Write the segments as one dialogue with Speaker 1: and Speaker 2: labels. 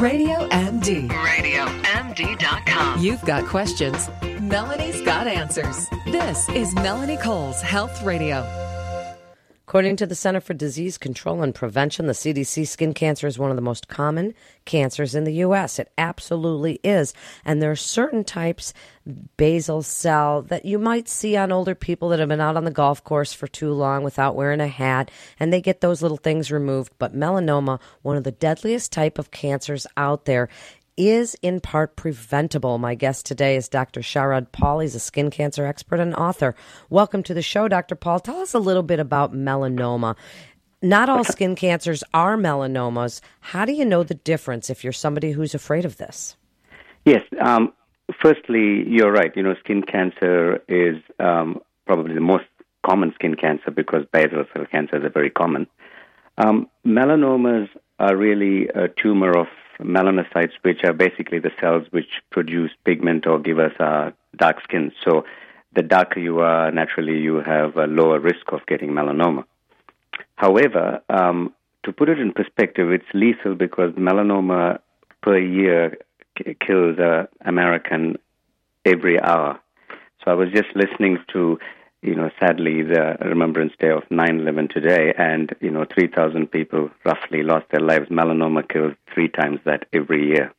Speaker 1: Radio MD.
Speaker 2: RadioMD.com.
Speaker 1: You've got questions. Melanie's got answers. This is Melanie Cole's Health Radio.
Speaker 3: According to the Center for Disease Control and Prevention, the CDC, skin cancer is one of the most common cancers in the U.S. It absolutely is. And there are certain types, basal cell, that you might see on older people that have been out on the golf course for too long without wearing a hat, and they get those little things removed. But melanoma, one of the deadliest type of cancers out there, is in part preventable. My guest today is Dr. Sharad Paul. He's a skin cancer expert and author. Welcome to the show, Dr. Paul. Tell us a little bit about melanoma. Not all skin cancers are melanomas. How do you know the difference if you're somebody who's afraid of this?
Speaker 4: Yes. Firstly, you're right. Skin cancer is probably the most common skin cancer because basal cell cancers are very common. Melanomas are really a tumor of melanocytes, which are basically the cells which produce pigment or give us dark skin. So the darker you are, naturally you have a lower risk of getting melanoma. However, to put it in perspective, it's lethal because melanoma per year kills an American every hour. So I was just listening to, sadly, the Remembrance Day of 9/11 today, and, 3,000 people roughly lost their lives. Melanoma kills 3 times that every year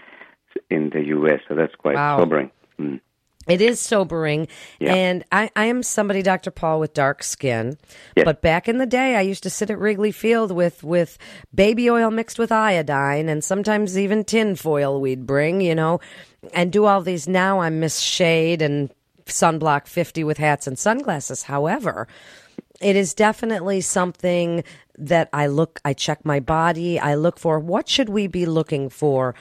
Speaker 4: in the U.S., so that's quite sobering. Mm.
Speaker 3: It is sobering,
Speaker 4: Yeah.
Speaker 3: and I am somebody, Dr. Paul, with dark skin,
Speaker 4: Yes.
Speaker 3: but back in the day, I used to sit at Wrigley Field with baby oil mixed with iodine, and sometimes even tin foil we'd bring, and do all these. Now I'm Miss Shade and Sunblock 50 with hats and sunglasses. However, it is definitely something that I check my body, I look for. What should we be looking for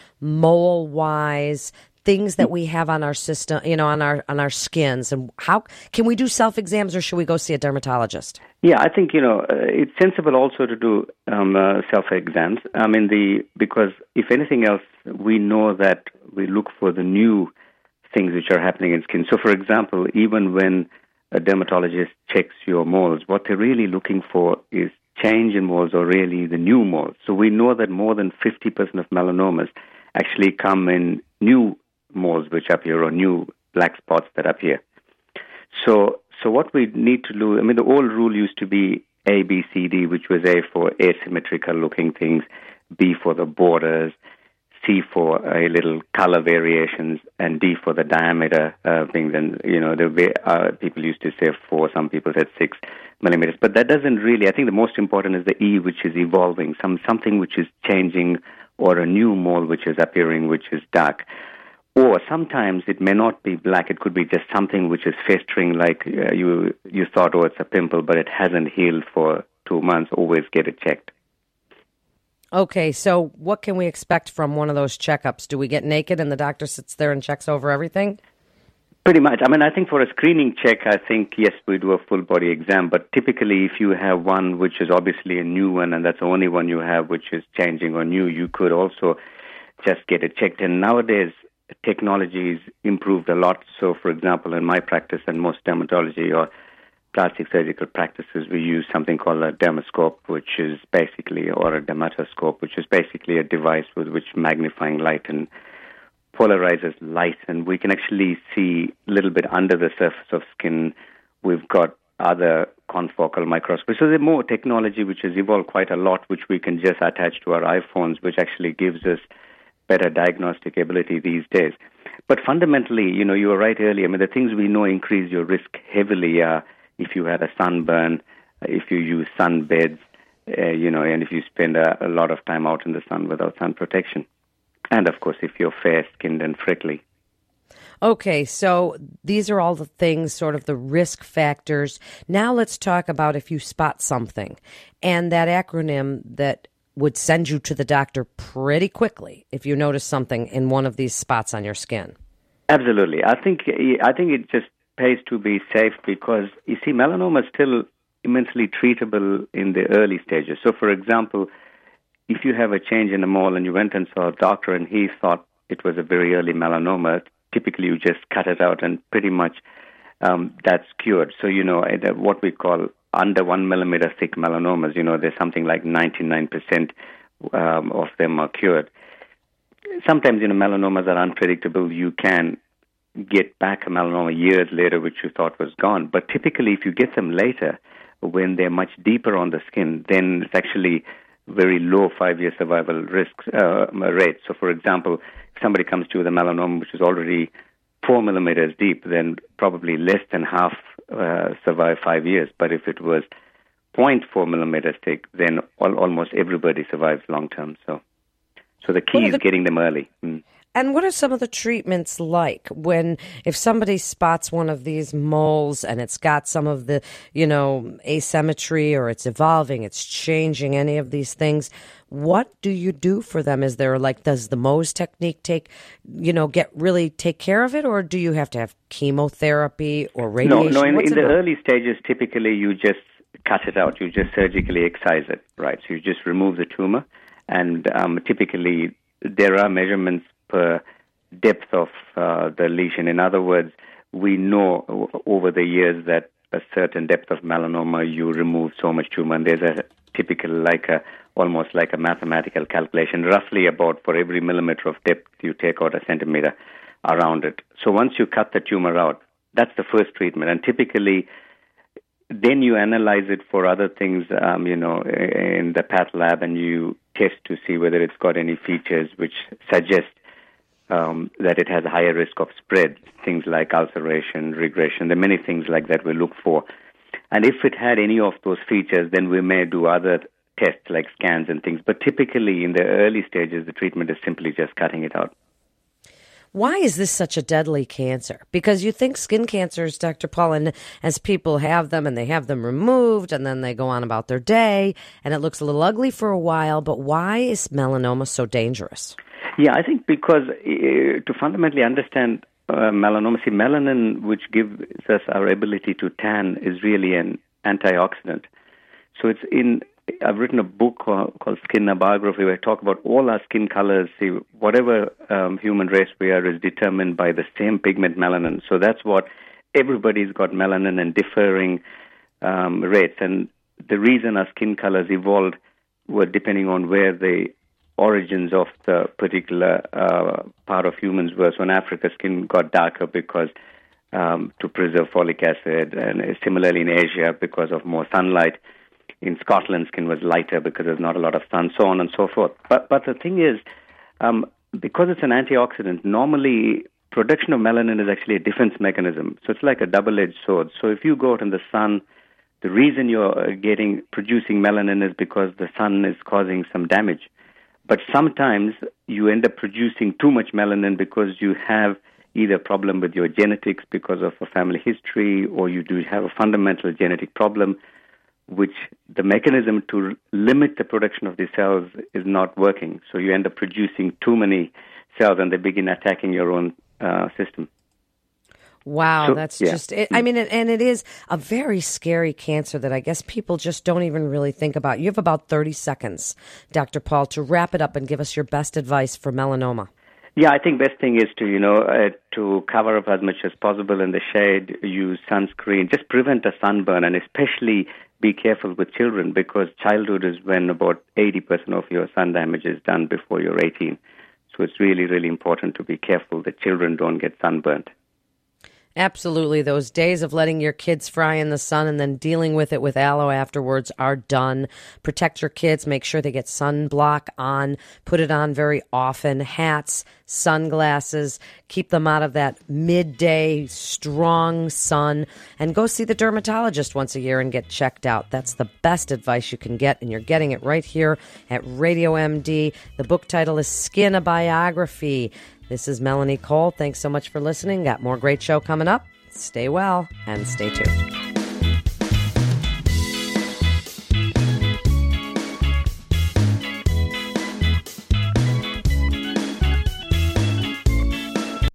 Speaker 3: mole-wise, things that we have on our system, on our skins, and how can we do self-exams, or should we go see a dermatologist?
Speaker 4: Yeah, I think, it's sensible also to do self-exams. Because if anything else, we know that we look for the new things which are happening in skin. So, for example, even when a dermatologist checks your moles, what they're really looking for is change in moles or really the new moles. So we know that more than 50% of melanomas actually come in new moles which appear or new black spots that appear. So what we need to do, the old rule used to be A, B, C, D, which was A for asymmetrical looking things, B for the borders, C for a little color variations, and D for the diameter things. And, the way people used to say 4, some people said 6 millimeters. But that doesn't really, I think the most important is the E, which is evolving, something which is changing, or a new mole which is appearing, which is dark. Or sometimes it may not be black, it could be just something which is festering, like you thought, it's a pimple, but it hasn't healed for 2 months. Always get it checked.
Speaker 3: Okay, so what can we expect from one of those checkups? Do we get naked and the doctor sits there and checks over everything?
Speaker 4: Pretty much. I think for a screening check, yes, we do a full body exam. But typically, if you have one which is obviously a new one, and that's the only one you have which is changing or new, you could also just get it checked. And nowadays, technology's improved a lot. So, for example, in my practice and most dermatology or plastic surgical practices, we use something called a dermoscope, which is basically, or a dermatoscope, which is basically a device with which magnifying light and polarizes light, and we can actually see a little bit under the surface of skin. We've got other confocal microscopes. So there's more technology which has evolved quite a lot, which we can just attach to our iPhones, which actually gives us better diagnostic ability these days. But fundamentally, you were right earlier. The things we know increase your risk heavily if you had a sunburn, if you use sunbeds, and if you spend a lot of time out in the sun without sun protection. And, of course, if you're fair-skinned and freckly.
Speaker 3: Okay, so these are all the things, sort of the risk factors. Now let's talk about if you spot something, and that acronym that would send you to the doctor pretty quickly if you notice something in one of these spots on your skin.
Speaker 4: Absolutely. I think it just pays to be safe because, you see, melanoma is still immensely treatable in the early stages. So, for example, if you have a change in a mole and you went and saw a doctor and he thought it was a very early melanoma, typically you just cut it out and pretty much that's cured. So, what we call under 1 millimeter thick melanomas, there's something like 99% of them are cured. sometimes, melanomas are unpredictable. You can get back a melanoma years later, which you thought was gone. But typically, if you get them later, when they're much deeper on the skin, then it's actually very low 5-year survival rate. So, for example, if somebody comes to you with a melanoma which is already 4 millimeters deep, then probably less than half survive 5 years. But if it was 0.4 millimeters thick, then almost everybody survives long term. So the key is getting them early.
Speaker 3: And what are some of the treatments like if somebody spots one of these moles and it's got some of the, asymmetry, or it's evolving, it's changing, any of these things, what do you do for them? Is there does the Mohs technique take care of it, or do you have to have chemotherapy or radiation?
Speaker 4: No, in the early stages, typically you just cut it out. You just surgically excise it, right? So you just remove the tumor, and typically there are measurements per depth of the lesion. In other words, we know over the years that a certain depth of melanoma, you remove so much tumor, and there's a typical almost like a mathematical calculation, roughly about for every millimeter of depth, you take out a centimeter around it. So once you cut the tumor out, that's the first treatment, and typically then you analyze it for other things, in the path lab, and you test to see whether it's got any features which suggest that it has a higher risk of spread, things like ulceration, regression. There are many things like that we look for. And if it had any of those features, then we may do other tests like scans and things. But typically in the early stages, the treatment is simply just cutting it out.
Speaker 3: Why is this such a deadly cancer? Because you think skin cancers, Dr. Paul, and as people have them and they have them removed and then they go on about their day and it looks a little ugly for a while, but why is melanoma so dangerous?
Speaker 4: Yeah, I think because to fundamentally understand melanoma, melanin, which gives us our ability to tan, is really an antioxidant. So I've written a book called Skin, a Biography, where I talk about all our skin colors. See, whatever human race we are is determined by the same pigment melanin. So that's what everybody's got melanin in differing rates. And the reason our skin colors evolved were depending on where the origins of the particular part of humans were. So in Africa, skin got darker because to preserve folic acid, and similarly in Asia because of more sunlight. In Scotland, skin was lighter because there's not a lot of sun, so on and so forth. But the thing is, because it's an antioxidant, normally production of melanin is actually a defense mechanism. So it's like a double-edged sword. So if you go out in the sun, the reason you're producing melanin is because the sun is causing some damage. But sometimes you end up producing too much melanin because you have either a problem with your genetics because of a family history, or you do have a fundamental genetic problem, which the mechanism to limit the production of these cells is not working. So you end up producing too many cells and they begin attacking your own system.
Speaker 3: Wow, so, that's just it. I mean, and it is a very scary cancer that I guess people just don't even really think about. You have about 30 seconds, Dr. Paul, to wrap it up and give us your best advice for melanoma.
Speaker 4: Yeah, I think best thing is to cover up as much as possible in the shade, use sunscreen, just prevent a sunburn, and especially be careful with children, because childhood is when about 80% of your sun damage is done before you're 18. So it's really, really important to be careful that children don't get sunburned.
Speaker 3: Absolutely. Those days of letting your kids fry in the sun and then dealing with it with aloe afterwards are done. Protect your kids. Make sure they get sunblock on. Put it on very often. Hats, sunglasses. Keep them out of that midday strong sun. And go see the dermatologist once a year and get checked out. That's the best advice you can get, and you're getting it right here at Radio MD. The book title is Skin, a Biography. This is Melanie Cole. Thanks so much for listening. Got more great show coming up. Stay well and stay tuned.